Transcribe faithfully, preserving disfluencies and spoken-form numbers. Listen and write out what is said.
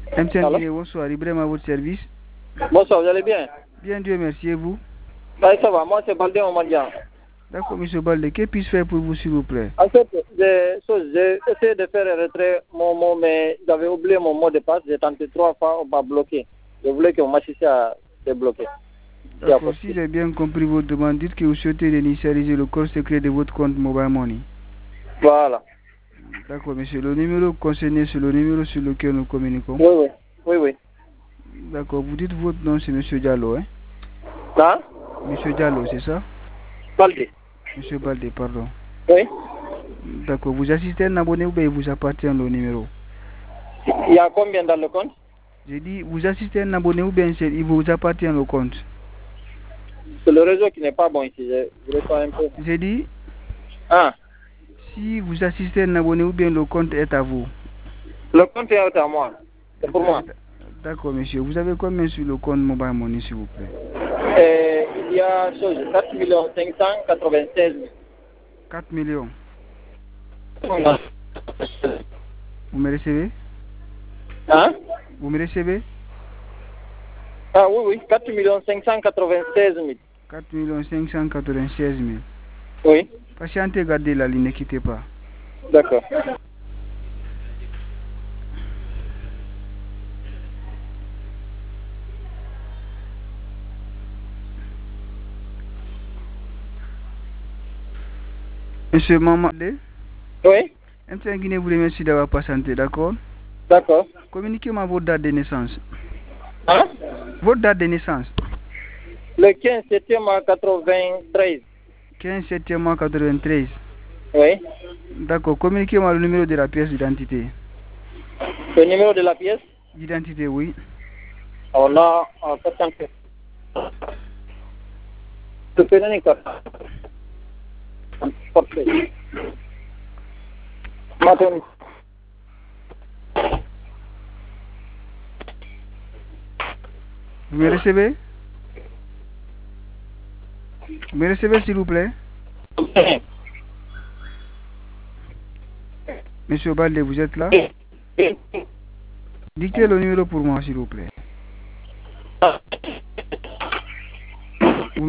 M T N Guinée, bonsoir. Ibrahim à votre service. Bonsoir, vous allez bien? Bien, Dieu merci. Et vous? Bah, ça va, moi c'est Baldé Omadia. D'accord, monsieur Baldé. Que puis-je faire pour vous, s'il vous plaît? En fait, j'ai essayé de faire un retrait mon mot, mais j'avais oublié mon mot de passe. J'ai tenté trois fois, on m'a bloqué. Je voulais que vous m'assistiez à débloquer. D'accord, si j'ai bien compris votre demande, dites que vous souhaitez initialiser le code secret de votre compte Mobile Money. Voilà. D'accord, monsieur. Le numéro concerné, c'est le numéro sur lequel nous communiquons. Oui, oui. Oui, oui. D'accord, vous dites votre nom, c'est monsieur Diallo, hein? Hein? Monsieur Diallo, c'est ça? Baldé. Monsieur Baldé, pardon. Oui. D'accord, vous assistez à un abonné ou bien il vous appartient le numéro? Il y a combien dans le compte? J'ai dit, vous assistez à un abonné ou bien il vous appartient le compte? C'est le réseau qui n'est pas bon ici. Je voulais pas un peu. J'ai dit, ah. Si vous assistez à un abonné ou bien le compte est à vous? Le compte est à moi. C'est pour moi. D'accord, monsieur. Vous avez combien sur le compte Mobile Money, s'il vous plaît? Et il y a chose, quatre millions cinq cent quatre-vingt-seize mille. quatre millions. Non. Vous me recevez? Hein? Vous me recevez? Ah oui, oui, quatre millions cinq cent quatre-vingt-seize mille. quatre millions cinq cent quatre-vingt-seize mille. Oui. Patientez, gardez la ligne, ne quittez pas. D'accord. Monsieur Maman. Oui. M T N Guinée vous remercie d'avoir patienté, d'accord? D'accord. Communiquez-moi votre date de naissance. Hein? Votre date de naissance. Le quinze septième quatre-vingt-treize. quinze septième quatre-vingt-treize. Oui. D'accord. Communiquez-moi le numéro de la pièce d'identité. Le numéro de la pièce? D'identité, oui. Alors là, en fait, tu peux donner quoi? Parfait. Maintenant. Vous me recevez? Vous me recevez, s'il vous plaît? Monsieur Baldé, vous êtes là? Dictez le numéro pour moi, s'il vous plaît.